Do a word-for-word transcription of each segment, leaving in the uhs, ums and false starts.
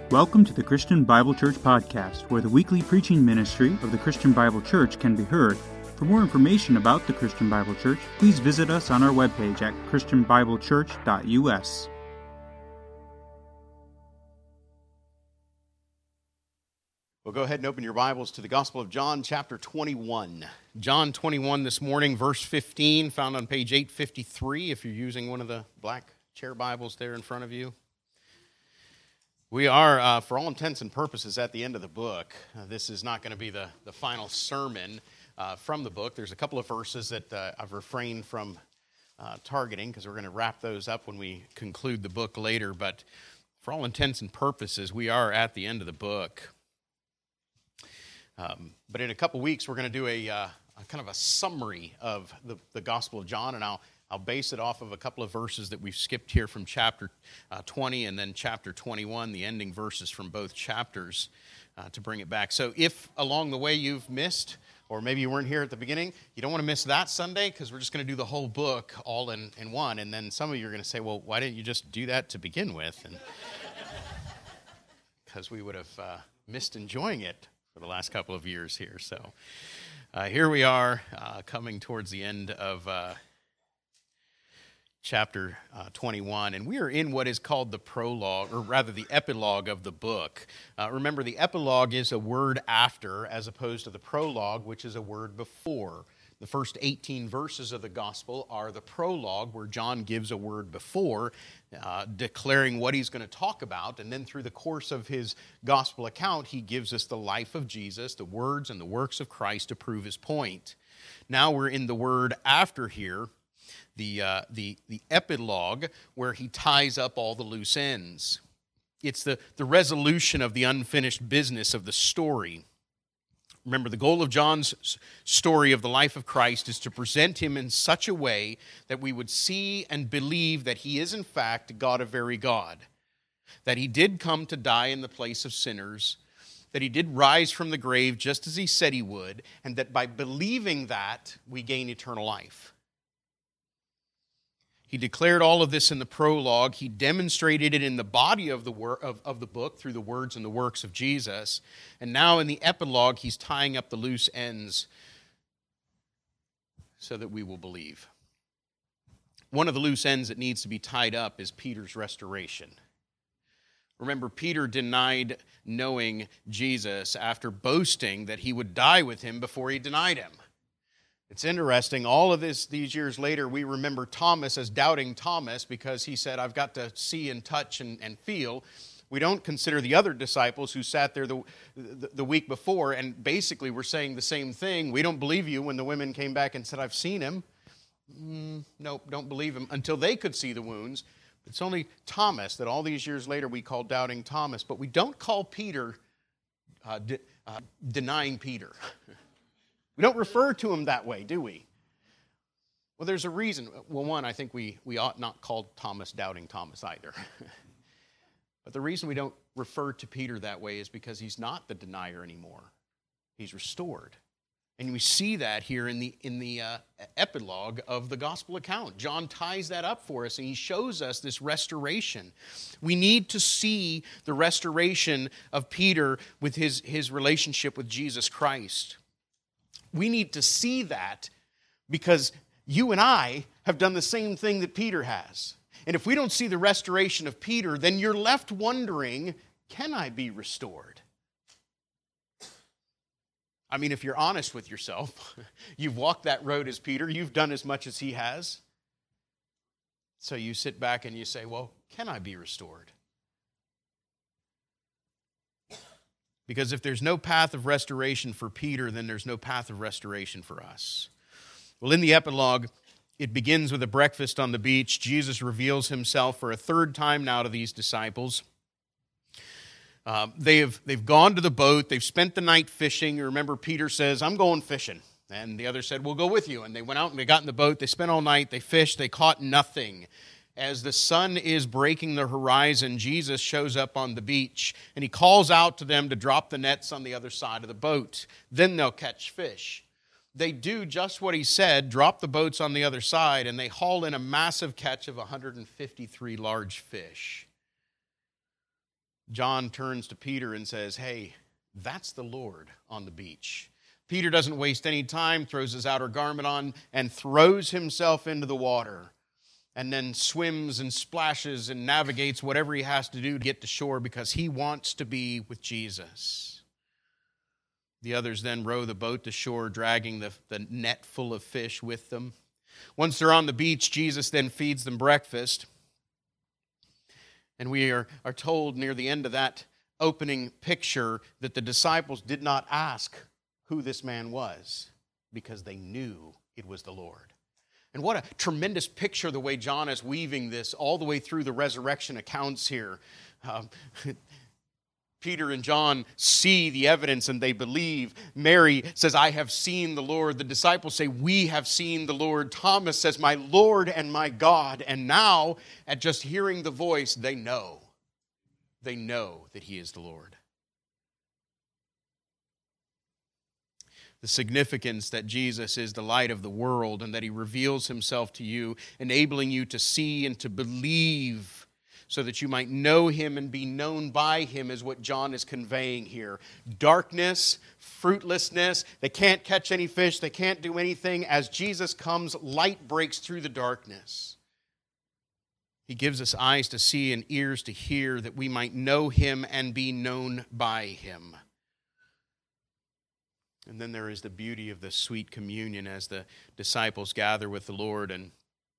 Welcome to the Christian Bible Church Podcast, where the weekly preaching ministry of the Christian Bible Church can be heard. For more information about the Christian Bible Church, please visit us on our webpage at christian bible church dot u s. Well, go ahead and open your Bibles to the Gospel of John, chapter twenty-one. John twenty-one this morning, verse fifteen, found on page eight fifty-three, if you're using one of the black chair Bibles there in front of you. We are, uh, for all intents and purposes, at the end of the book. Uh, this is not going to be the, the final sermon uh, from the book. There's a couple of verses that uh, I've refrained from uh, targeting because we're going to wrap those up when we conclude the book later. But for all intents and purposes, we are at the end of the book. Um, but in a couple weeks, we're going to do a, uh, a kind of a summary of the, the Gospel of John, and I'll I'll base it off of a couple of verses that we've skipped here from chapter uh, twenty and then chapter twenty-one, the ending verses from both chapters, uh, to bring it back. So if along the way you've missed, or maybe you weren't here at the beginning, you don't want to miss that Sunday, because we're just going to do the whole book all in, in one. And then some of you are going to say, well, why didn't you just do that to begin with? And because we would have uh, missed enjoying it for the last couple of years here. So uh, here we are, uh, coming towards the end of Uh, chapter uh, twenty-one, and we are in what is called the prologue, or rather the epilogue of the book. Uh, remember, the epilogue is a word after, as opposed to the prologue, which is a word before. The first eighteen verses of the gospel are the prologue, where John gives a word before, uh, declaring what he's going to talk about, and then through the course of his gospel account, he gives us the life of Jesus, the words and the works of Christ to prove his point. Now we're in the word after here, The, uh, the the epilogue, where he ties up all the loose ends. It's the, the resolution of the unfinished business of the story. Remember, the goal of John's story of the life of Christ is to present him in such a way that we would see and believe that he is in fact God of very God, that he did come to die in the place of sinners, that he did rise from the grave just as he said he would, and that by believing that, we gain eternal life. He declared all of this in the prologue. He demonstrated it in the body of the wor- of, of the book through the words and the works of Jesus. And now in the epilogue, he's tying up the loose ends so that we will believe. One of the loose ends that needs to be tied up is Peter's restoration. Remember, Peter denied knowing Jesus after boasting that he would die with him before he denied him. It's interesting, all of this, these years later, we remember Thomas as doubting Thomas because he said, I've got to see and touch and, and feel. We don't consider the other disciples who sat there the, the, the week before and basically were saying the same thing. We don't believe you when the women came back and said, I've seen him. Mm, nope, don't believe him, until they could see the wounds. It's only Thomas that all these years later we call doubting Thomas, but we don't call Peter uh, de- uh, denying Peter. We don't refer to him that way, do we? Well, there's a reason. Well, one, I think we, we ought not call Thomas doubting Thomas either. But the reason we don't refer to Peter that way is because he's not the denier anymore. He's restored. And we see that here in the, in the uh, epilogue of the gospel account. John ties that up for us, and he shows us this restoration. We need to see the restoration of Peter with his, his relationship with Jesus Christ. We need to see that because you and I have done the same thing that Peter has. And if we don't see the restoration of Peter, then you're left wondering, can I be restored? I mean, if you're honest with yourself, you've walked that road as Peter, you've done as much as he has. So you sit back and you say, well, can I be restored? Because if there's no path of restoration for Peter, then there's no path of restoration for us. Well, in the epilogue, it begins with a breakfast on the beach. Jesus reveals himself for a third time now to these disciples. Uh, they have, they've gone to the boat. They've spent the night fishing. Remember, Peter says, I'm going fishing. And the other said, we'll go with you. And they went out and they got in the boat. They spent all night. They fished. They caught nothing. As the sun is breaking the horizon, Jesus shows up on the beach, and he calls out to them to drop the nets on the other side of the boat. Then they'll catch fish. They do just what he said, drop the boats on the other side, and they haul in a massive catch of one hundred fifty-three large fish. John turns to Peter and says, hey, that's the Lord on the beach. Peter doesn't waste any time, throws his outer garment on, and throws himself into the water, and then swims and splashes and navigates whatever he has to do to get to shore because he wants to be with Jesus. The others then row the boat to shore, dragging the, the net full of fish with them. Once they're on the beach, Jesus then feeds them breakfast. And we are, are told near the end of that opening picture that the disciples did not ask who this man was because they knew it was the Lord. And what a tremendous picture the way John is weaving this all the way through the resurrection accounts here. Um, Peter and John see the evidence and they believe. Mary says, I have seen the Lord. The disciples say, we have seen the Lord. Thomas says, my Lord and my God. And now, at just hearing the voice, they know. They know that he is the Lord. The significance that Jesus is the light of the world and that he reveals himself to you, enabling you to see and to believe so that you might know him and be known by him is what John is conveying here. Darkness, fruitlessness, they can't catch any fish, they can't do anything. As Jesus comes, light breaks through the darkness. He gives us eyes to see and ears to hear that we might know him and be known by him. And then there is the beauty of the sweet communion as the disciples gather with the Lord and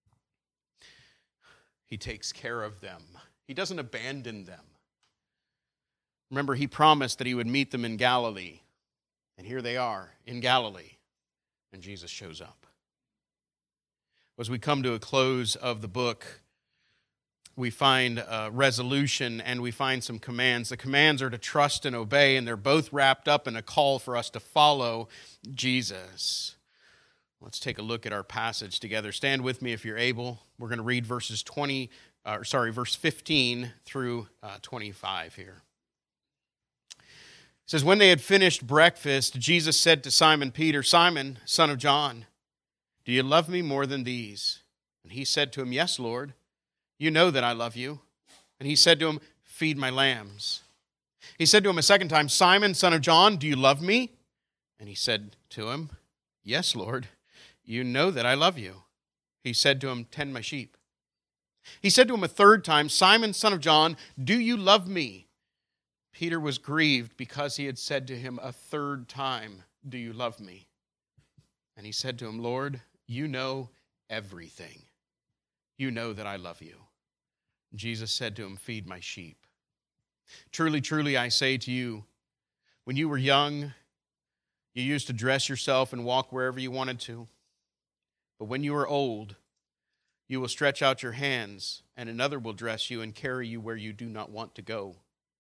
he takes care of them. He doesn't abandon them. Remember, he promised that he would meet them in Galilee. And here they are in Galilee. And Jesus shows up. As we come to a close of the book, we find a resolution and we find some commands. The commands are to trust and obey, and they're both wrapped up in a call for us to follow Jesus. Let's take a look at our passage together. Stand with me if you're able. We're going to read verses twenty, uh, sorry, verse fifteen through uh, twenty-five here. It says, when they had finished breakfast, Jesus said to Simon Peter, Simon, son of John, do you love me more than these? And he said to him, yes, Lord, you know that I love you. And he said to him, feed my lambs. He said to him a second time, Simon, son of John, do you love me? And he said to him, yes, Lord, you know that I love you. He said to him, tend my sheep. He said to him a third time, Simon, son of John, do you love me? Peter was grieved because he had said to him a third time, do you love me? And he said to him, Lord, you know everything. You know that I love you. Jesus said to him, feed my sheep. Truly, truly, I say to you, when you were young, you used to dress yourself and walk wherever you wanted to. But when you are old, you will stretch out your hands, and another will dress you and carry you where you do not want to go.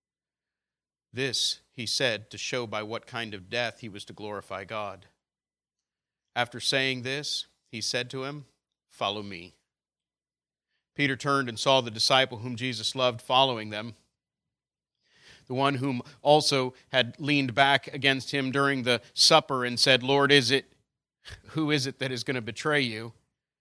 This he said to show by what kind of death he was to glorify God. After saying this, he said to him, follow me. Peter turned and saw the disciple whom Jesus loved following them, the one whom also had leaned back against him during the supper and said, Lord, is it, who is it that is going to betray you?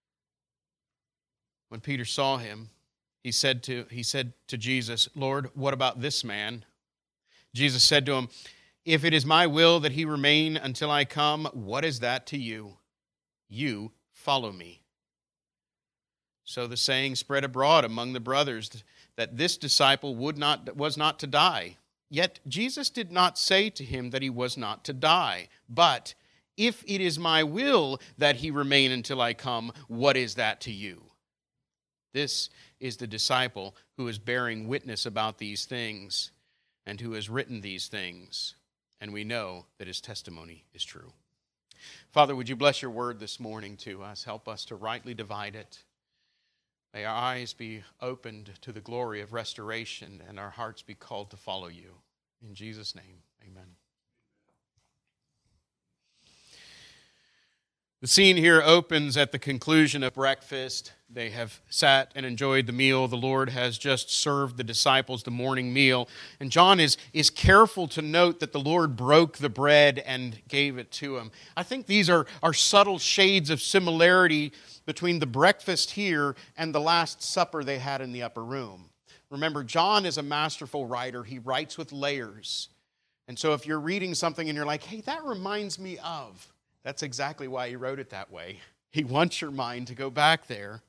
When Peter saw him, he said to, he said to Jesus, Lord, what about this man? Jesus said to him, if it is my will that he remain until I come, what is that to you? You follow me. So the saying spread abroad among the brothers that this disciple would not was not to die. Yet Jesus did not say to him that he was not to die. But if it is my will that he remain until I come, what is that to you? This is the disciple who is bearing witness about these things and who has written these things. And we know that his testimony is true. Father, would you bless your word this morning to us? Help us to rightly divide it. May our eyes be opened to the glory of restoration and our hearts be called to follow you. In Jesus' name, amen. The scene here opens at the conclusion of breakfast. They have sat and enjoyed the meal. The Lord has just served the disciples the morning meal. And John is, is careful to note that the Lord broke the bread and gave it to him. I think these are, are subtle shades of similarity between the breakfast here and the Last Supper they had in the upper room. Remember, John is a masterful writer. He writes with layers. And so if you're reading something and you're like, hey, that reminds me of, that's exactly why he wrote it that way. He wants your mind to go back there.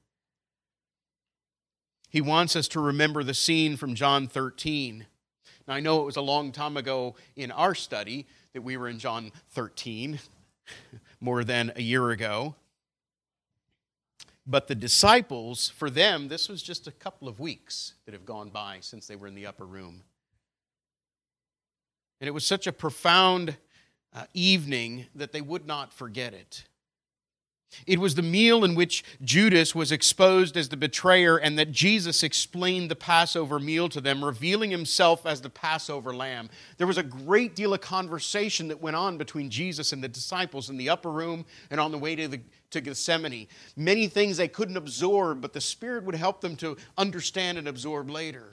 He wants us to remember the scene from John thirteen. Now, I know it was a long time ago in our study that we were in John thirteen, more than a year ago. But the disciples, for them, this was just a couple of weeks that have gone by since they were in the upper room. And it was such a profound uh, evening that they would not forget it. It was the meal in which Judas was exposed as the betrayer and that Jesus explained the Passover meal to them, revealing himself as the Passover lamb. There was a great deal of conversation that went on between Jesus and the disciples in the upper room and on the way to, the, to Gethsemane. Many things they couldn't absorb, but the Spirit would help them to understand and absorb later.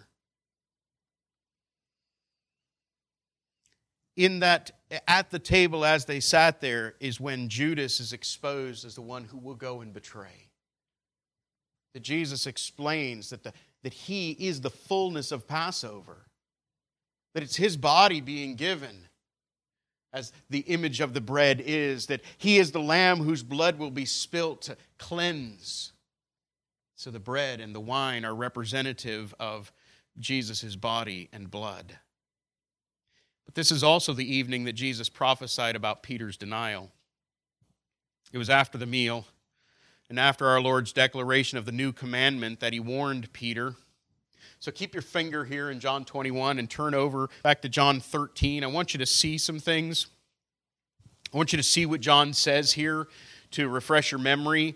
In that, at the table as they sat there is when Judas is exposed as the one who will go and betray. That Jesus explains that, the, that he is the fullness of Passover. That it's his body being given as the image of the bread is. That he is the lamb whose blood will be spilt to cleanse. So the bread and the wine are representative of Jesus' body and blood. But this is also the evening that Jesus prophesied about Peter's denial. It was after the meal and after our Lord's declaration of the new commandment that he warned Peter. So keep your finger here in John twenty-one and turn over back to John thirteen. I want you to see some things. I want you to see what John says here to refresh your memory.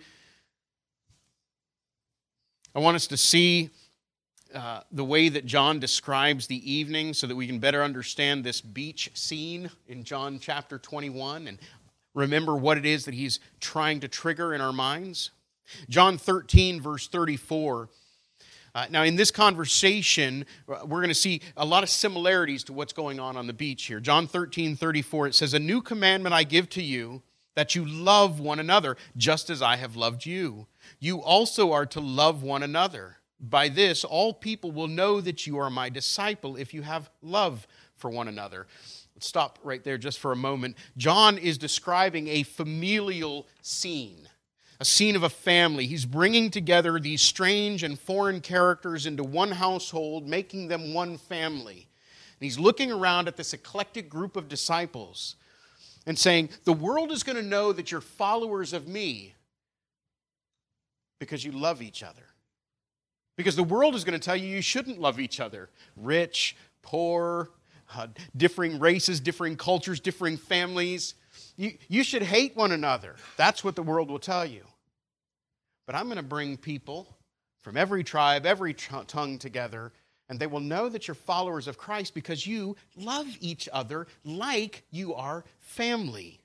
I want us to see Uh, the way that John describes the evening so that we can better understand this beach scene in John chapter twenty-one and remember what it is that he's trying to trigger in our minds. John thirteen, verse thirty-four. Uh, now, in this conversation, we're going to see a lot of similarities to what's going on on the beach here. John thirteen, thirty-four, it says, "A new commandment I give to you, that you love one another, just as I have loved you. You also are to love one another. By this, all people will know that you are my disciple if you have love for one another." Let's stop right there just for a moment. John is describing a familial scene, a scene of a family. He's bringing together these strange and foreign characters into one household, making them one family. And he's looking around at this eclectic group of disciples and saying, the world is going to know that you're followers of me because you love each other. Because the world is going to tell you you shouldn't love each other. Rich, poor, uh, differing races, differing cultures, differing families. You, you should hate one another. That's what the world will tell you. But I'm going to bring people from every tribe, every t- tongue together, and they will know that you're followers of Christ because you love each other like you are family.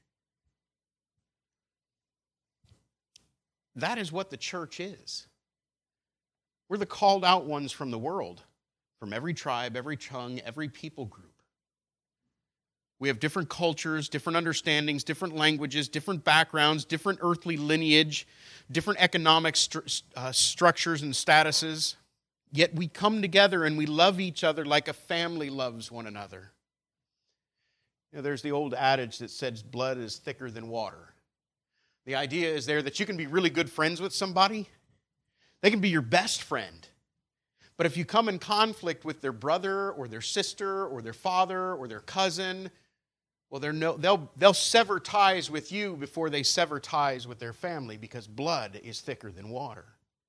That is what the church is. We're the called out ones from the world, from every tribe, every tongue, every people group. We have different cultures, different understandings, different languages, different backgrounds, different earthly lineage, different economic stru- uh, structures and statuses. Yet we come together and we love each other like a family loves one another. You know, there's the old adage that says blood is thicker than water. The idea is there that you can be really good friends with somebody. They can be your best friend. But if you come in conflict with their brother or their sister or their father or their cousin, well, they're no, they'll, they'll sever ties with you before they sever ties with their family because blood is thicker than water.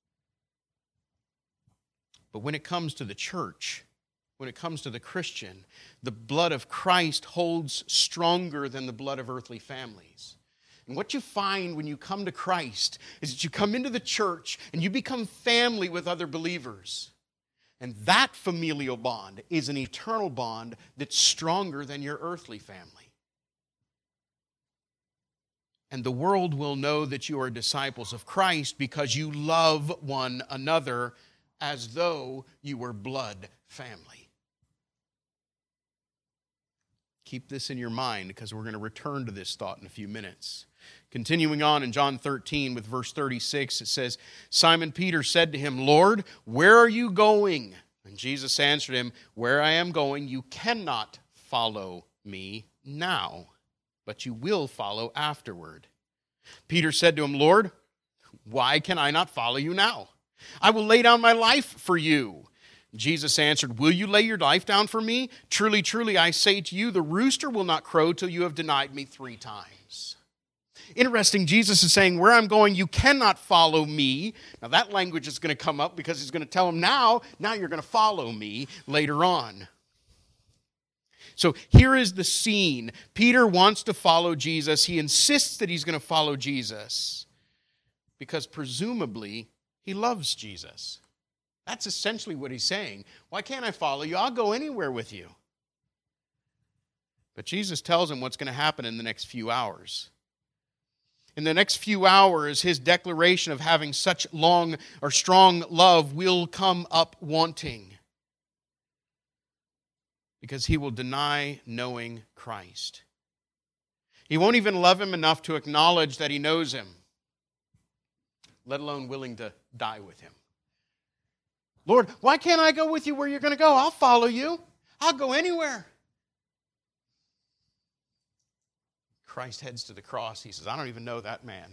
But when it comes to the church, when it comes to the Christian, the blood of Christ holds stronger than the blood of earthly families. And what you find when you come to Christ is that you come into the church and you become family with other believers. And that familial bond is an eternal bond that's stronger than your earthly family. And the world will know that you are disciples of Christ because you love one another as though you were blood family. Keep this in your mind because we're going to return to this thought in a few minutes. Continuing on in John thirteen with verse thirty-six, it says, "Simon Peter said to him, 'Lord, where are you going?' And Jesus answered him, "Where I am going, you cannot follow me now, but you will follow afterward." Peter said to him, "Lord, why can I not follow you now? I will lay down my life for you." Jesus answered, "Will you lay your life down for me? Truly, truly, I say to you, the rooster will not crow till you have denied me three times." Interesting, Jesus is saying, where I'm going, you cannot follow me. Now that language is going to come up because he's going to tell him now, now you're going to follow me later on. So here is the scene. Peter wants to follow Jesus. He insists that he's going to follow Jesus because presumably he loves Jesus. That's essentially what he's saying. Why can't I follow you? I'll go anywhere with you. But Jesus tells him what's going to happen in the next few hours. In the next few hours, his declaration of having such long or strong love will come up wanting. Because he will deny knowing Christ. He won't even love him enough to acknowledge that he knows him, let alone willing to die with him. Lord, why can't I go with you where you're going to go? I'll follow you. I'll go anywhere. Christ heads to the cross. He says, I don't even know that man.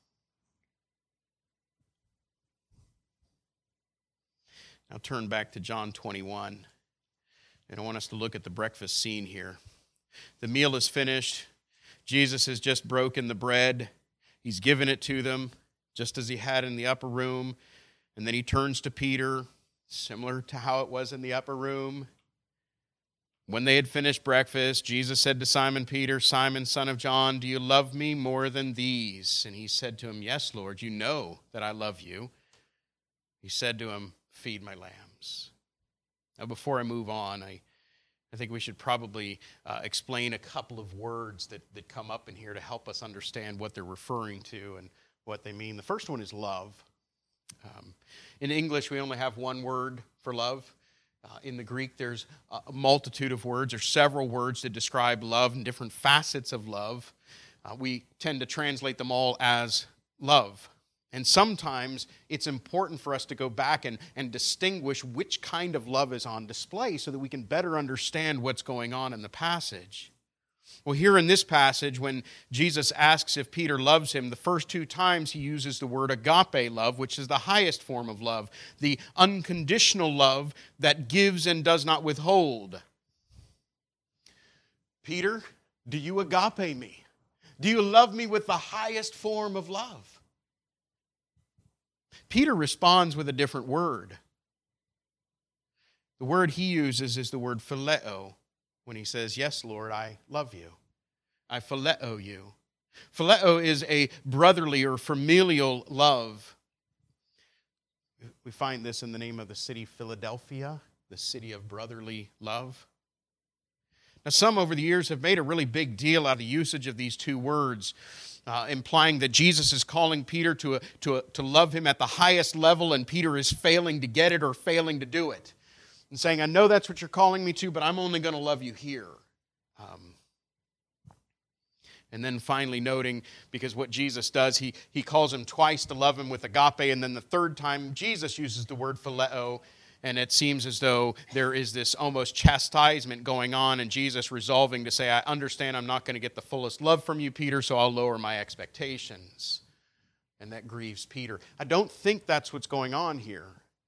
Now turn back to John twenty-one. And I want us to look at the breakfast scene here. The meal is finished. Jesus has just broken the bread. He's given it to them, just as he had in the upper room. And then he turns to Peter, similar to how it was in the upper room. When they had finished breakfast, Jesus said to Simon Peter, "Simon, son of John, do you love me more than these?" And he said to him, "Yes, Lord, you know that I love you." He said to him, "Feed my lambs." Now, before I move on, I, I think we should probably uh, explain a couple of words that, that come up in here to help us understand what they're referring to and what they mean. The first one is love. Um, in English, we only have one word for love. Uh, in the Greek, there's a multitude of words, or several words that describe love and different facets of love. Uh, we tend to translate them all as love. And sometimes it's important for us to go back and, and distinguish which kind of love is on display so that we can better understand what's going on in the passage. Well, here in this passage, when Jesus asks if Peter loves him, the first two times he uses the word agape love, which is the highest form of love, the unconditional love that gives and does not withhold. Peter, do you agape me? Do you love me with the highest form of love? Peter responds with a different word. The word he uses is the word phileo. When he says, "Yes, Lord, I love you. I phileo you." Phileo is a brotherly or familial love. We find this in the name of the city Philadelphia, the city of brotherly love. Now, some over the years have made a really big deal out of the usage of these two words, uh, implying that Jesus is calling Peter to, a, to, a, to love him at the highest level, and Peter is failing to get it or failing to do it. And saying, I know that's what you're calling me to, but I'm only going to love you here. Um, and then finally noting, because what Jesus does, he, he calls him twice to love him with agape, and then the third time Jesus uses the word phileo, and it seems as though there is this almost chastisement going on, and Jesus resolving to say, I understand I'm not going to get the fullest love from you, Peter, so I'll lower my expectations. And that grieves Peter. I don't think that's what's going on here.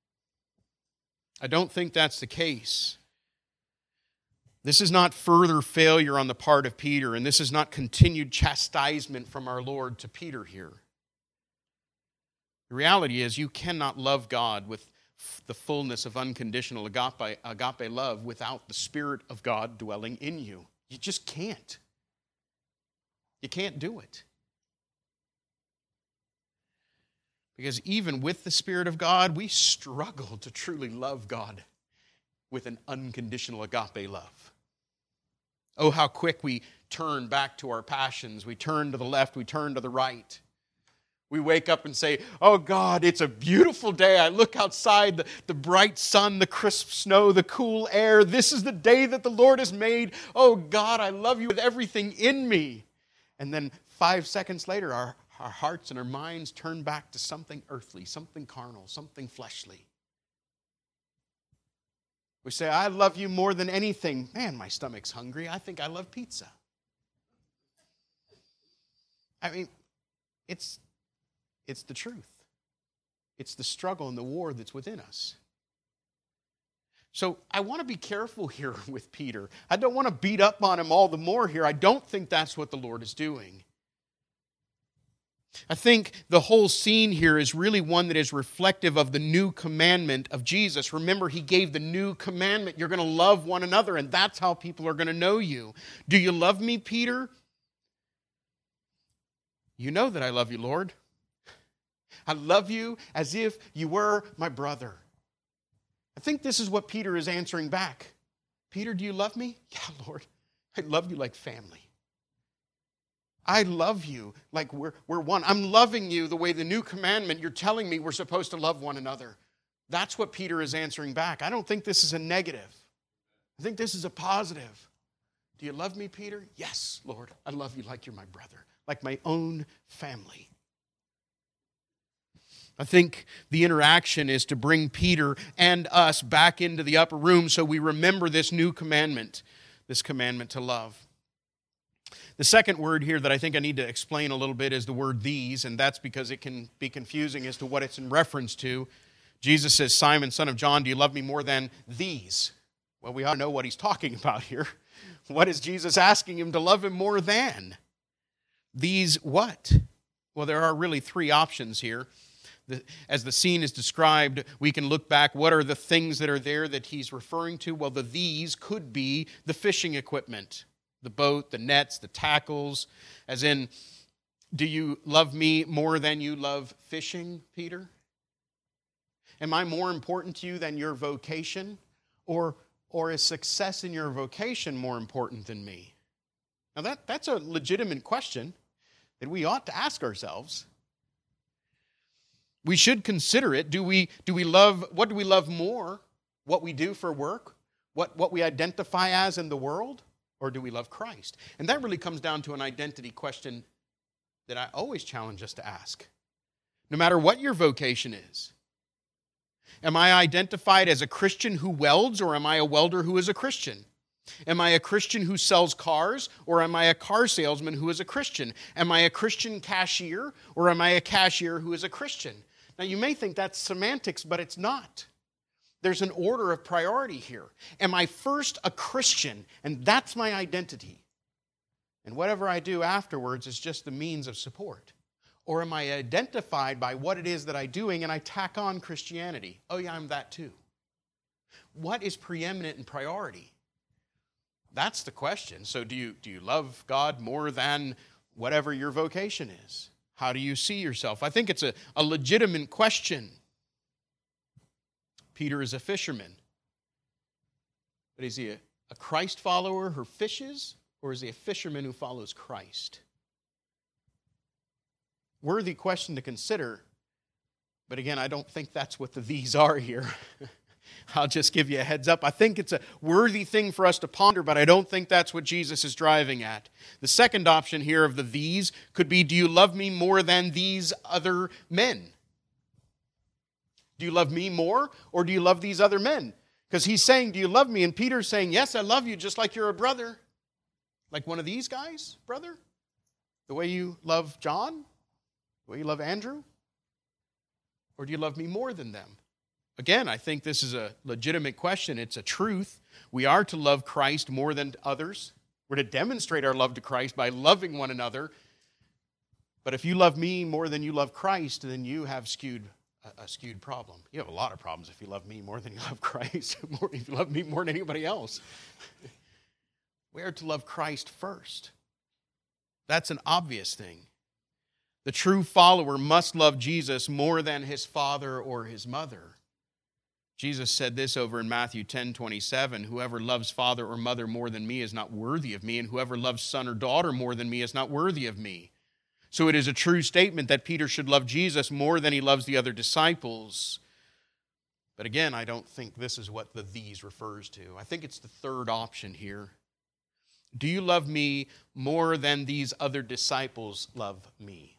I don't think that's the case. This is not further failure on the part of Peter, and this is not continued chastisement from our Lord to Peter here. The reality is you cannot love God with the fullness of unconditional agape, agape love without the Spirit of God dwelling in you. You just can't. You can't do it. Because even with the Spirit of God, we struggle to truly love God with an unconditional agape love. Oh, how quick we turn back to our passions. We turn to the left, we turn to the right. We wake up and say, oh God, it's a beautiful day. I look outside, the, the bright sun, the crisp snow, the cool air. This is the day that the Lord has made. Oh God, I love you with everything in me. And then five seconds later, our Our hearts and our minds turn back to something earthly, something carnal, something fleshly. We say, I love you more than anything. Man, my stomach's hungry. I think I love pizza. I mean, it's, it's the truth. It's the struggle and the war that's within us. So I want to be careful here with Peter. I don't want to beat up on him all the more here. I don't think that's what the Lord is doing. I think the whole scene here is really one that is reflective of the new commandment of Jesus. Remember, he gave the new commandment. You're going to love one another, and that's how people are going to know you. Do you love me, Peter? You know that I love you, Lord. I love you as if you were my brother. I think this is what Peter is answering back. Peter, do you love me? Yeah, Lord. I love you like family. I love you like we're, we're one. I'm loving you the way the new commandment, you're telling me we're supposed to love one another. That's what Peter is answering back. I don't think this is a negative. I think this is a positive. Do you love me, Peter? Yes, Lord. I love you like you're my brother, like my own family. I think the interaction is to bring Peter and us back into the upper room so we remember this new commandment, this commandment to love. The second word here that I think I need to explain a little bit is the word these, and that's because it can be confusing as to what it's in reference to. Jesus says, Simon, son of John, do you love me more than these? Well, we ought to know what he's talking about here. What is Jesus asking him to love him more than? These what? Well, there are really three options here. As the scene is described, we can look back. What are the things that are there that he's referring to? Well, the these could be the fishing equipment, the boat, the nets, the tackles. As in, do you love me more than you love fishing, Peter? Am I more important to you than your vocation? Or, or is success in your vocation more important than me? Now, that, that's a legitimate question that we ought to ask ourselves. We should consider it. Do we, do we love, what do we love more? What we do for work? What, what we identify as in the world? Or do we love Christ? And that really comes down to an identity question that I always challenge us to ask. No matter what your vocation is. Am I identified as a Christian who welds, or am I a welder who is a Christian? Am I a Christian who sells cars, or am I a car salesman who is a Christian? Am I a Christian cashier, or am I a cashier who is a Christian? Now, you may think that's semantics, but it's not. There's an order of priority here. Am I first a Christian, and that's my identity? And whatever I do afterwards is just the means of support. Or am I identified by what it is that I'm doing, and I tack on Christianity? Oh yeah, I'm that too. What is preeminent in priority? That's the question. So do you, do you love God more than whatever your vocation is? How do you see yourself? I think it's a, a legitimate question. Peter is a fisherman. But is he a, a Christ follower who fishes, or is he a fisherman who follows Christ? Worthy question to consider. But again, I don't think that's what the these are here. I'll just give you a heads up. I think it's a worthy thing for us to ponder, but I don't think that's what Jesus is driving at. The second option here of the these could be, do you love me more than these other men? Do you love me more, or do you love these other men? Because he's saying, do you love me? And Peter's saying, yes, I love you, just like you're a brother. Like one of these guys, brother? The way you love John? The way you love Andrew? Or do you love me more than them? Again, I think this is a legitimate question. It's a truth. We are to love Christ more than others. We're to demonstrate our love to Christ by loving one another. But if you love me more than you love Christ, then you have skewed a, a skewed problem. You have a lot of problems if you love me more than you love Christ, more if you love me more than anybody else. We are to love Christ first. That's an obvious thing. The true follower must love Jesus more than his father or his mother. Jesus said this over in Matthew ten twenty-seven, whoever loves father or mother more than me is not worthy of me, and whoever loves son or daughter more than me is not worthy of me. So it is a true statement that Peter should love Jesus more than he loves the other disciples. But again, I don't think this is what the these refers to. I think it's the third option here. Do you love me more than these other disciples love me?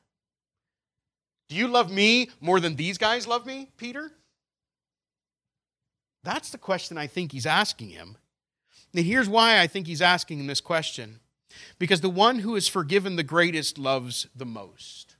Do you love me more than these guys love me, Peter? That's the question I think he's asking him. And here's why I think he's asking him this question. Because the one who is forgiven the greatest loves the most.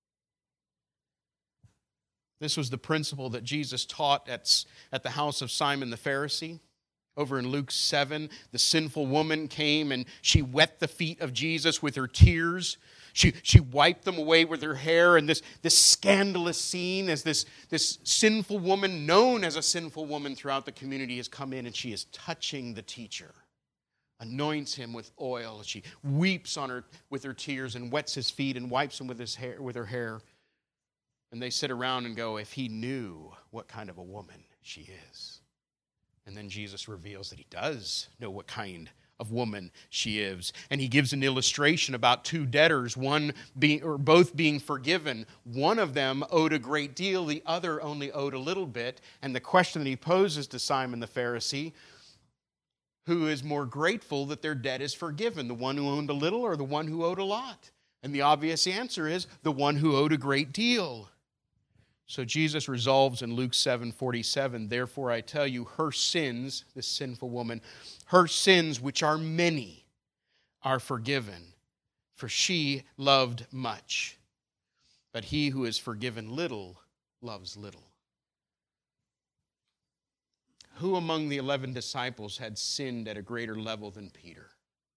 This was the principle that Jesus taught at, at the house of Simon the Pharisee. Over in Luke seven, the sinful woman came and she wet the feet of Jesus with her tears. She, she wiped them away with her hair. And this, this scandalous scene as this, this sinful woman, known as a sinful woman throughout the community, has come in and she is touching the teacher. Anoints him with oil. She weeps on her with her tears and wets his feet and wipes them with, his hair, with her hair. And they sit around and go, if he knew what kind of a woman she is. And then Jesus reveals that he does know what kind of woman she is. And he gives an illustration about two debtors, one being, or both being forgiven. One of them owed a great deal, the other only owed a little bit. And the question that he poses to Simon the Pharisee, who is more grateful that their debt is forgiven, the one who owed a little or the one who owed a lot? And the obvious answer is the one who owed a great deal. So Jesus resolves in Luke seven forty-seven, therefore I tell you, her sins, this sinful woman, her sins, which are many, are forgiven, for she loved much. But he who is forgiven little loves little. Who among the eleven disciples had sinned at a greater level than Peter?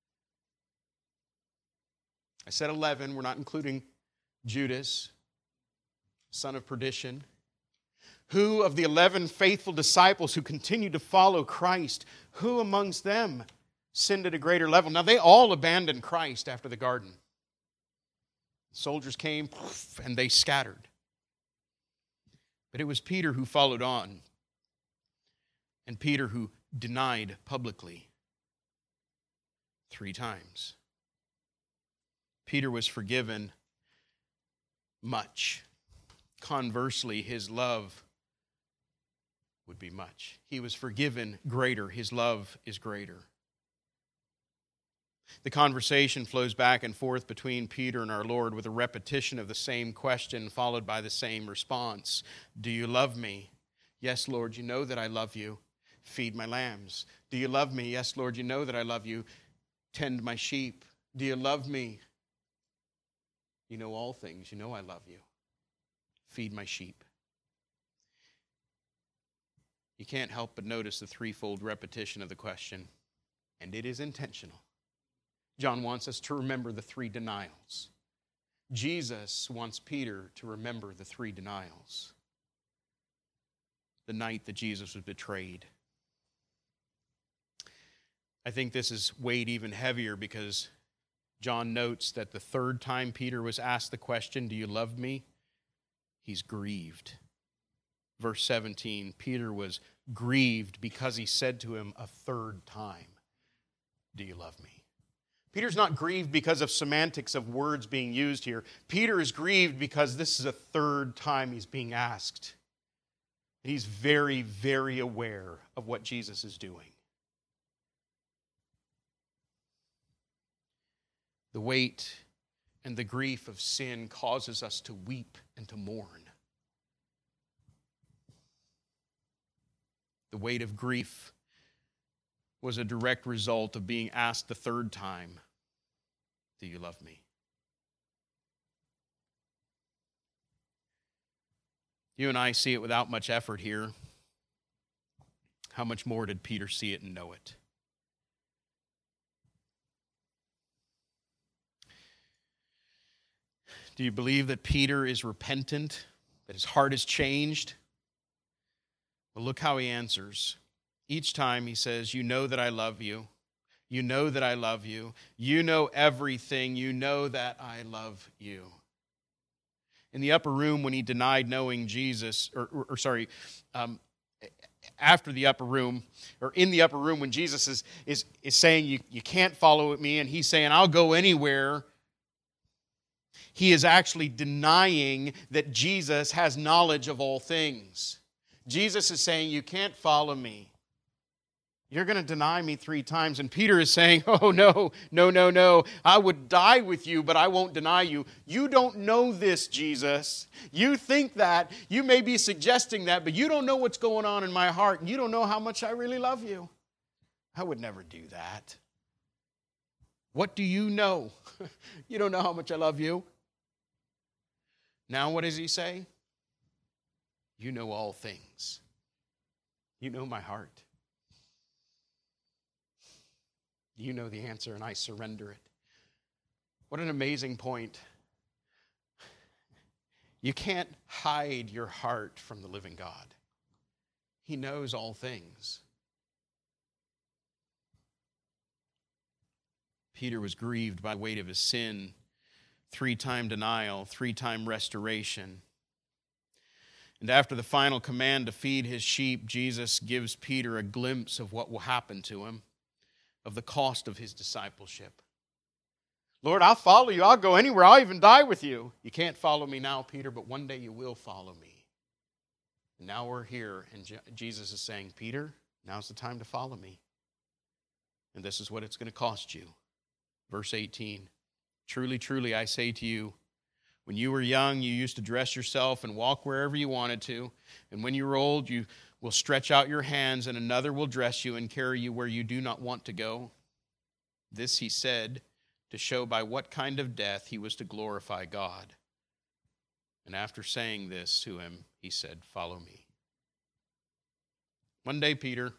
I said eleven, we're not including Judas, son of perdition. Who of the eleven faithful disciples who continued to follow Christ, who amongst them sinned at a greater level? Now, they all abandoned Christ after the garden. Soldiers came and they scattered. But it was Peter who followed on, and Peter who denied publicly three times. Peter was forgiven much. Conversely, his love would be much. He was forgiven greater. His love is greater. The conversation flows back and forth between Peter and our Lord with a repetition of the same question followed by the same response. Do you love me? Yes, Lord, you know that I love you. Feed my lambs. Do you love me? Yes, Lord, you know that I love you. Tend my sheep. Do you love me? You know all things. You know I love you. Feed my sheep. You can't help but notice the threefold repetition of the question, and it is intentional. John wants us to remember the three denials. Jesus wants Peter to remember the three denials. The night that Jesus was betrayed. I think this is weighed even heavier because John notes that the third time Peter was asked the question, do you love me? He's grieved. Verse seventeen, Peter was grieved because he said to him a third time, do you love me? Peter's not grieved because of semantics of words being used here. Peter is grieved because this is a third time he's being asked. He's very, very aware of what Jesus is doing. The weight and the grief of sin causes us to weep and to mourn. The weight of grief was a direct result of being asked the third time, do you love me? You and I see it without much effort here. How much more did Peter see it and know it? Do you believe that Peter is repentant, that his heart has changed? Well, look how he answers. Each time he says, you know that I love you. You know that I love you. You know everything. You know that I love you. In the upper room when he denied knowing Jesus, or, or, or sorry, um, after the upper room, or in the upper room when Jesus is, is, is saying, you, you can't follow me, and he's saying, I'll go anywhere. He is actually denying that Jesus has knowledge of all things. Jesus is saying, you can't follow me. You're going to deny me three times. And Peter is saying, oh, no, no, no, no. I would die with you, but I won't deny you. You don't know this, Jesus. You think that. You may be suggesting that, but you don't know what's going on in my heart. And you don't know how much I really love you. I would never do that. What do you know? You don't know how much I love you. Now what does he say? You know all things. You know my heart. You know the answer, and I surrender it. What an amazing point. You can't hide your heart from the living God. He knows all things. Peter was grieved by the weight of his sin, three-time denial, three-time restoration. And after the final command to feed his sheep, Jesus gives Peter a glimpse of what will happen to him, of the cost of his discipleship. Lord, I'll follow you. I'll go anywhere. I'll even die with you. You can't follow me now, Peter, but one day you will follow me. And now we're here, and Jesus is saying, Peter, now's the time to follow me. And this is what it's going to cost you. Verse eighteen, truly, truly, I say to you, when you were young, you used to dress yourself and walk wherever you wanted to. And when you were old, you will stretch out your hands, and another will dress you and carry you where you do not want to go. This he said to show by what kind of death he was to glorify God. And after saying this to him, he said, follow me. One day, Peter,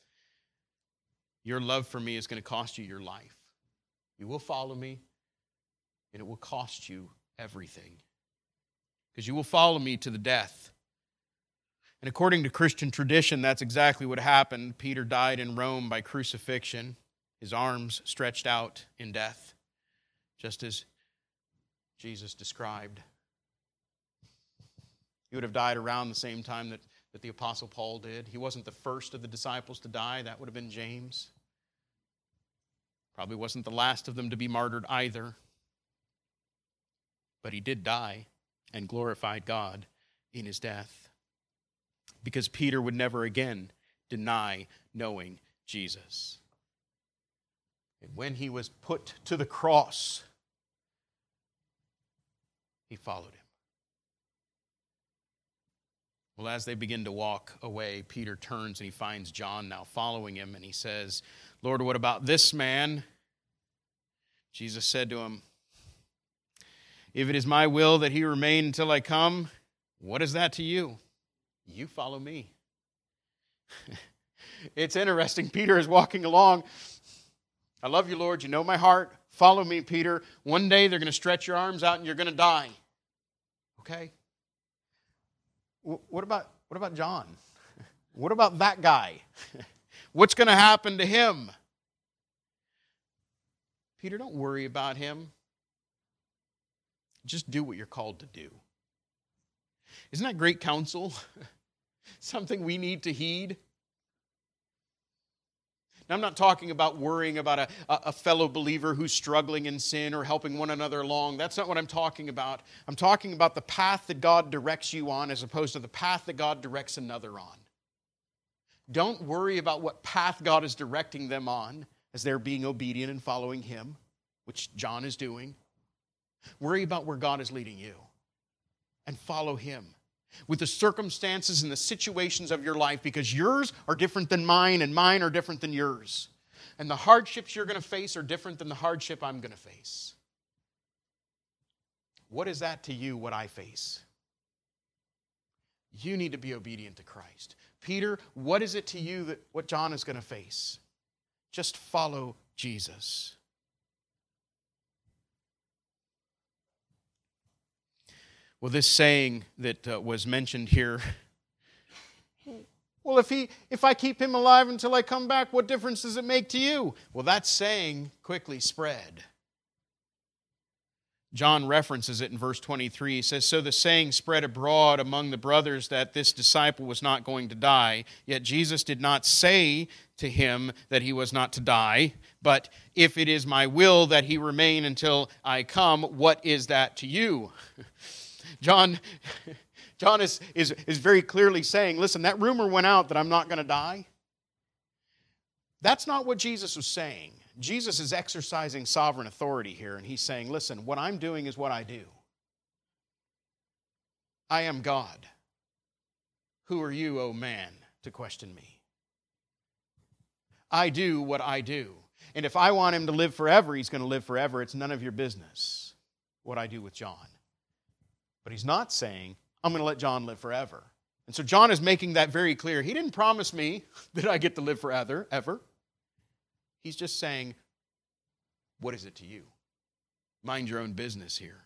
your love for me is going to cost you your life. You will follow me, and it will cost you everything. Because you will follow me to the death. And according to Christian tradition, that's exactly what happened. Peter died in Rome by crucifixion, his arms stretched out in death, just as Jesus described. He would have died around the same time that, that the Apostle Paul did. He wasn't the first of the disciples to die. That would have been James. Probably wasn't the last of them to be martyred either. But he did die and glorified God in his death. Because Peter would never again deny knowing Jesus. And when he was put to the cross, he followed him. Well, as they begin to walk away, Peter turns and he finds John now following him, and he says, Lord, what about this man? Jesus said to him, if it is my will that he remain until I come, what is that to you? You follow me. It's interesting. Peter is walking along. I love you, Lord. You know my heart. Follow me, Peter. One day they're going to stretch your arms out and you're going to die. Okay? What about, what about John? What about that guy? What's going to happen to him? Peter, don't worry about him. Just do what you're called to do. Isn't that great counsel? Something we need to heed. Now, I'm not talking about worrying about a, a fellow believer who's struggling in sin or helping one another along. That's not what I'm talking about. I'm talking about the path that God directs you on as opposed to the path that God directs another on. Don't worry about what path God is directing them on as they're being obedient and following Him, which John is doing. Worry about where God is leading you and follow Him with the circumstances and the situations of your life, because yours are different than mine and mine are different than yours. And the hardships you're going to face are different than the hardship I'm going to face. What is that to you, what I face? You need to be obedient to Christ. Peter, what is it to you that what John is going to face? Just follow Jesus. Well, this saying that uh, was mentioned here, well, if he, if I keep him alive until I come back, what difference does it make to you? Well, that saying quickly spread. John references it in verse twenty-three. He says, so the saying spread abroad among the brothers that this disciple was not going to die. Yet Jesus did not say to him that he was not to die, but if it is my will that he remain until I come, what is that to you? John, John is, is, is very clearly saying, listen, that rumor went out that I'm not going to die. That's not what Jesus was saying. Jesus is exercising sovereign authority here, and he's saying, listen, what I'm doing is what I do. I am God. Who are you, O man, to question me? I do what I do. And if I want him to live forever, he's going to live forever. It's none of your business what I do with John. But he's not saying, I'm going to let John live forever. And so John is making that very clear. He didn't promise me that I get to live forever, ever. He's just saying, what is it to you? Mind your own business here.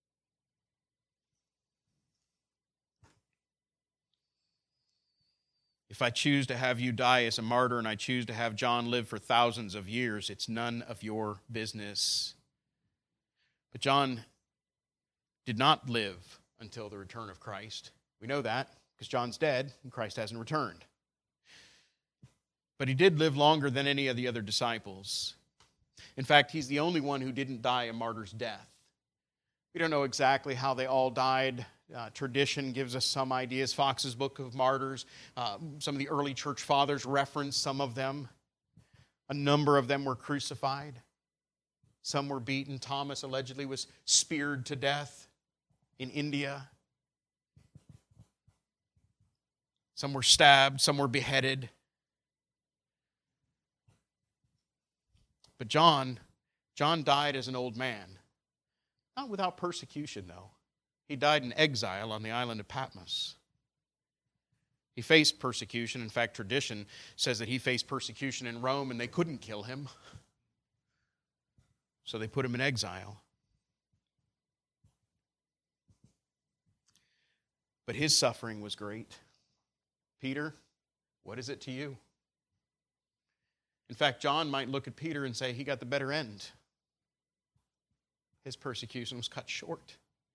If I choose to have you die as a martyr and I choose to have John live for thousands of years, it's none of your business. But John did not live until the return of Christ. We know that because John's dead and Christ hasn't returned. But he did live longer than any of the other disciples. In fact, he's the only one who didn't die a martyr's death. We don't know exactly how they all died. Uh, tradition gives us some ideas. Fox's Book of Martyrs, uh, some of the early church fathers reference some of them. A number of them were crucified. Some were beaten. Thomas allegedly was speared to death in India. Some were stabbed. Some were beheaded. But John, John died as an old man. Not without persecution, though. He died in exile on the island of Patmos. He faced persecution. In fact, tradition says that he faced persecution in Rome and they couldn't kill him. So they put him in exile. But his suffering was great. Peter, what is it to you? In fact, John might look at Peter and say he got the better end. His persecution was cut short.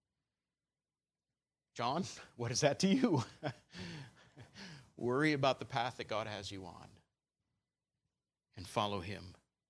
John, what is that to you? Worry about the path that God has you on and follow him.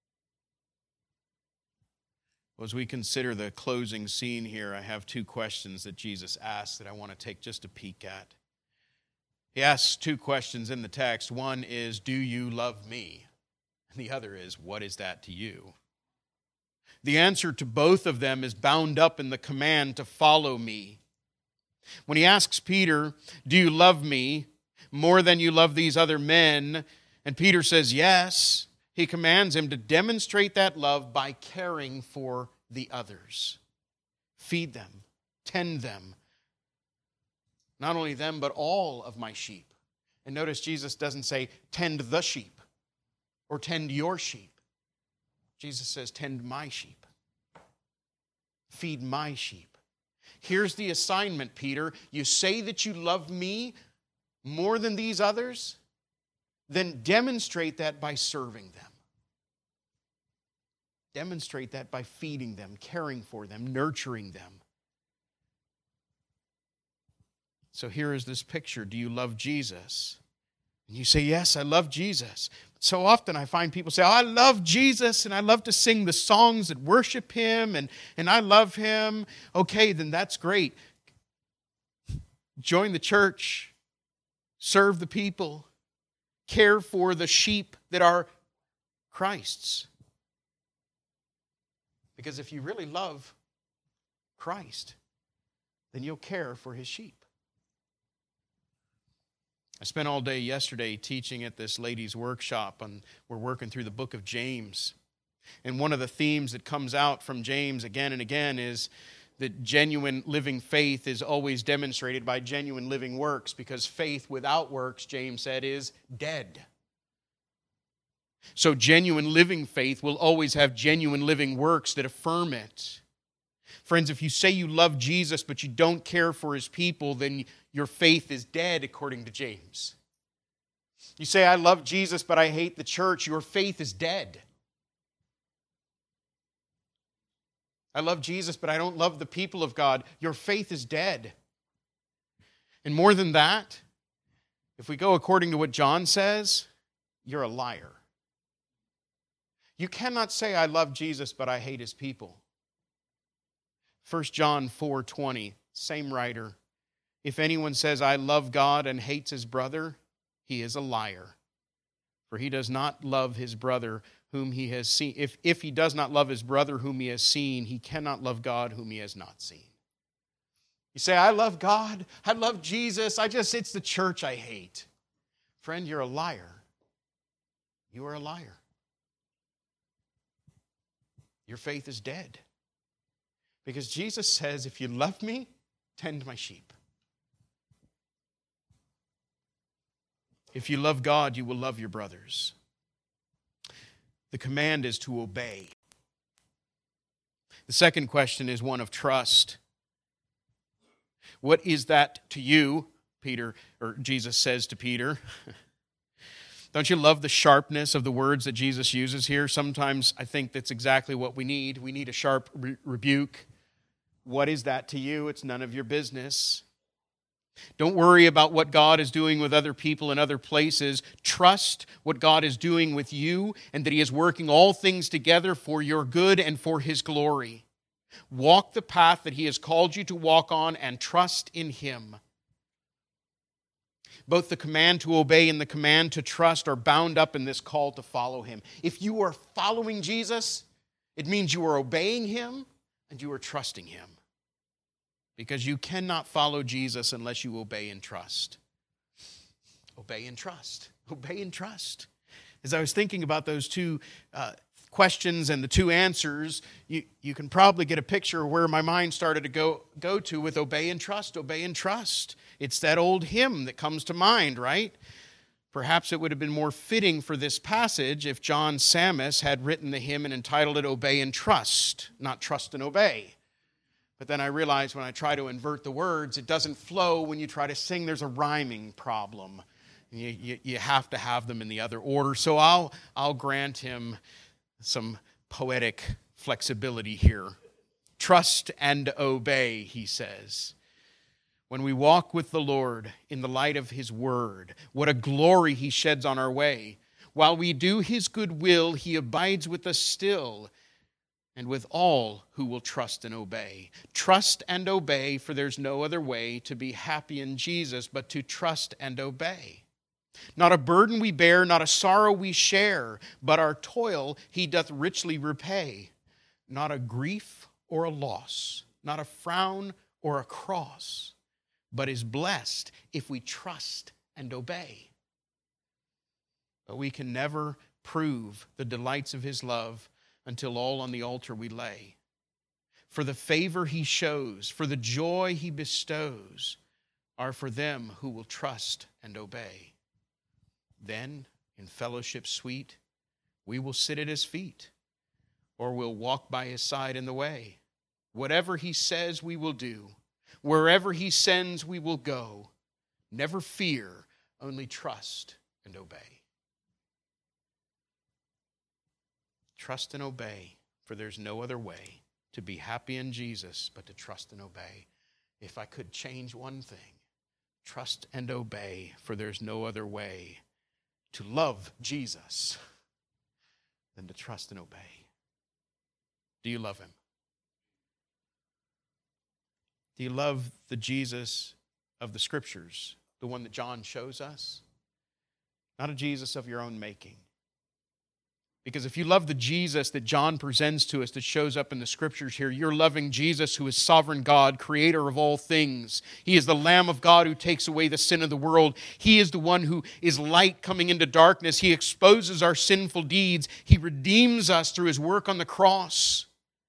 Well, as we consider the closing scene here, I have two questions that Jesus asks that I want to take just a peek at. He asks two questions in the text. One is, do you love me? And the other is, what is that to you? The answer to both of them is bound up in the command to follow me. When he asks Peter, do you love me more than you love these other men? And Peter says yes. He commands him to demonstrate that love by caring for the others. Feed them, tend them. Not only them, but all of my sheep. And notice Jesus doesn't say, tend the sheep or tend your sheep. Jesus says, tend my sheep. Feed my sheep. Here's the assignment, Peter. You say that you love me more than these others? Then demonstrate that by serving them. Demonstrate that by feeding them, caring for them, nurturing them. So here is this picture. Do you love Jesus? And you say, yes, I love Jesus. So often I find people say, oh, I love Jesus and I love to sing the songs that worship him and, and I love him. Okay, then that's great. Join the church. Serve the people. Care for the sheep that are Christ's. Because if you really love Christ, then you'll care for his sheep. I spent all day yesterday teaching at this ladies' workshop, and we're working through the book of James. And one of the themes that comes out from James again and again is that genuine living faith is always demonstrated by genuine living works, because faith without works, James said, is dead. So genuine living faith will always have genuine living works that affirm it. Friends, if you say you love Jesus but you don't care for his people, then your faith is dead, according to James. You say, I love Jesus but I hate the church, your faith is dead. I love Jesus but I don't love the people of God, your faith is dead. And more than that, if we go according to what John says, you're a liar. You cannot say, I love Jesus but I hate his people. First John four twenty, same writer. If anyone says, I love God and hates his brother, he is a liar. For he does not love his brother whom he has seen. If, if he does not love his brother whom he has seen, he cannot love God whom he has not seen. You say, I love God, I love Jesus, I just, it's the church I hate. Friend, you're a liar. You are a liar. Your faith is dead. Because Jesus says, if you love me, tend my sheep. If you love God, you will love your brothers. The command is to obey. The second question is one of trust. What is that to you? Peter, or Jesus says to Peter. Don't you love the sharpness of the words that Jesus uses here? Sometimes I think that's exactly what we need. We need a sharp re- rebuke. What is that to you? It's none of your business. Don't worry about what God is doing with other people in other places. Trust what God is doing with you and that He is working all things together for your good and for His glory. Walk the path that He has called you to walk on and trust in Him. Both the command to obey and the command to trust are bound up in this call to follow Him. If you are following Jesus, it means you are obeying Him and you are trusting Him. Because you cannot follow Jesus unless you obey and trust. Obey and trust. Obey and trust. As I was thinking about those two uh, questions and the two answers, you, you can probably get a picture of where my mind started to go, go to with obey and trust, obey and trust. It's that old hymn that comes to mind, right? Perhaps it would have been more fitting for this passage if John Sammis had written the hymn and entitled it Obey and Trust, not Trust and Obey. But then I realized when I try to invert the words, it doesn't flow when you try to sing. There's a rhyming problem. You, you, you have to have them in the other order. So I'll, I'll grant him some poetic flexibility here. Trust and obey, he says. When we walk with the Lord in the light of His word, what a glory He sheds on our way. While we do His good will, He abides with us still, and with all who will trust and obey. Trust and obey, for there's no other way to be happy in Jesus but to trust and obey. Not a burden we bear, not a sorrow we share, but our toil He doth richly repay. Not a grief or a loss, not a frown or a cross, but is blessed if we trust and obey. But we can never prove the delights of His love until all on the altar we lay. For the favor He shows, for the joy He bestows, are for them who will trust and obey. Then, in fellowship sweet, we will sit at His feet, or we'll walk by His side in the way. Whatever He says we will do, wherever He sends we will go. Never fear, only trust and obey. Trust and obey, for there's no other way to be happy in Jesus but to trust and obey. If I could change one thing, trust and obey, for there's no other way to love Jesus than to trust and obey. Do you love Him? Do you love the Jesus of the Scriptures, the one that John shows us? Not a Jesus of your own making. Because if you love the Jesus that John presents to us that shows up in the Scriptures here, you're loving Jesus who is sovereign God, creator of all things. He is the Lamb of God who takes away the sin of the world. He is the one who is light coming into darkness. He exposes our sinful deeds. He redeems us through His work on the cross.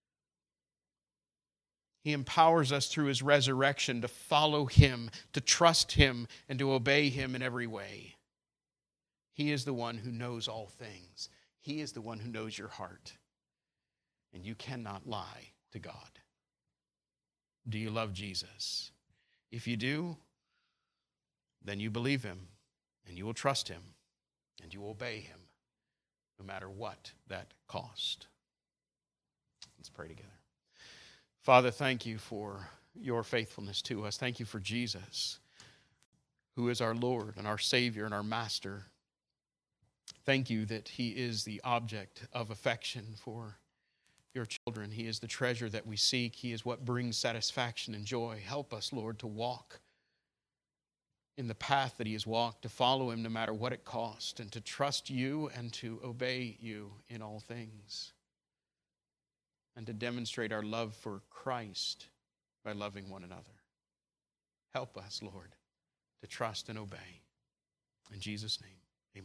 He empowers us through His resurrection to follow Him, to trust Him, and to obey Him in every way. He is the one who knows all things. He is the one who knows your heart. And you cannot lie to God. Do you love Jesus? If you do, then you believe Him, and you will trust Him, and you will obey Him, no matter what that cost. Let's pray together. Father, thank You for Your faithfulness to us. Thank You for Jesus, who is our Lord and our Savior and our Master. Thank You that He is the object of affection for Your children. He is the treasure that we seek. He is what brings satisfaction and joy. Help us, Lord, to walk in the path that he has walked, to follow him no matter what it cost, and to trust you and to obey you in all things, and to demonstrate our love for Christ by loving one another. Help us, Lord, to trust and obey. In Jesus' name,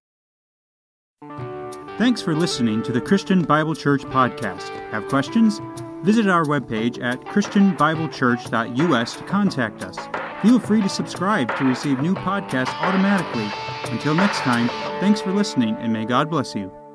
amen. Thanks for listening to the Christian Bible Church podcast. Have questions? Visit our webpage at christian bible church dot u s to contact us. Feel free to subscribe to receive new podcasts automatically. Until next time, thanks for listening, and may God bless you.